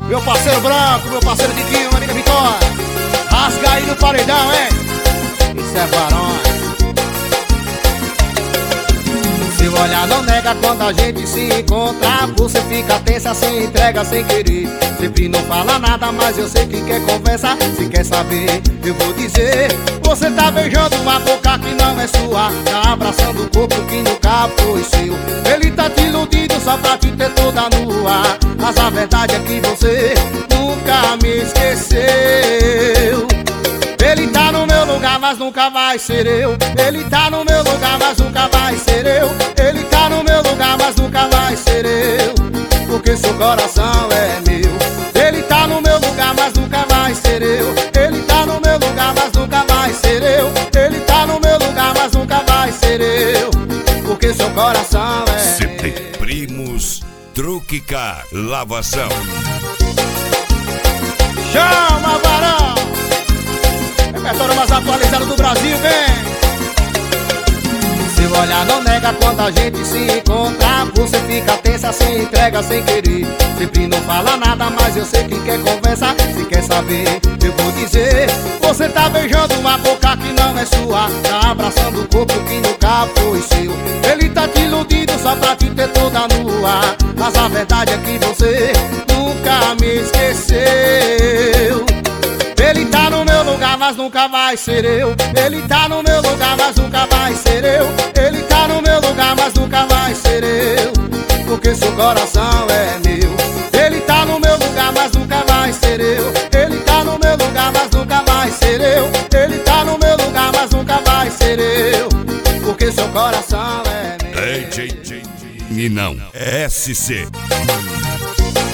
Meu parceiro Branco, meu parceiro Tiquinho, minha amiga Vitória. Rasga aí no paredão, hein? Isso é varões. Seu olhar não nega quando a gente se encontra. Você fica tensa, se entrega sem querer. Sempre não fala nada, mas eu sei que quer conversa. Se quer saber, eu vou dizer. Você tá beijando uma boca que não é sua, tá abraçando o corpo que nunca foi seu. Ele tá te iludindo só pra te ter toda nua, mas a verdade é que você nunca me esqueceu. Ele tá no meu lugar, mas nunca vai ser eu. Ele tá no meu lugar, mas nunca vai ser eu. Ele tá no meu lugar, mas nunca vai ser eu, porque seu coração é meu. Ele tá no meu lugar, mas nunca vai ser eu. Ele tá no meu lugar, mas nunca vai ser eu. Ele tá no meu lugar, mas nunca vai ser eu, porque seu coração é CT Primos Truque Car Lavação. Chama, varão! Repertório mais atualizado do Brasil, vem! Seu olhar não nega quando a gente se encontra. Você fica tensa, se entrega sem querer. Sempre não fala nada, mas eu sei que quer conversa. Se quer saber, eu vou dizer. Você tá beijando uma boca que não é sua, tá abraçando o corpo que nunca foi seu. Ele tá te iludindo só pra te ter toda nua, mas a verdade é que você nunca me esqueceu. Ele tá no meu lugar, mas nunca vai ser eu. Ele tá no meu lugar, mas nunca vai ser eu. Ele tá no meu lugar, mas nunca vai ser eu, porque seu coração é meu. Ele tá no meu lugar, mas nunca vai ser eu. Ele tá no meu lugar, mas nunca vai ser eu. Ele tá no meu lugar, mas nunca vai ser eu, porque seu coração é meu. E não, SC.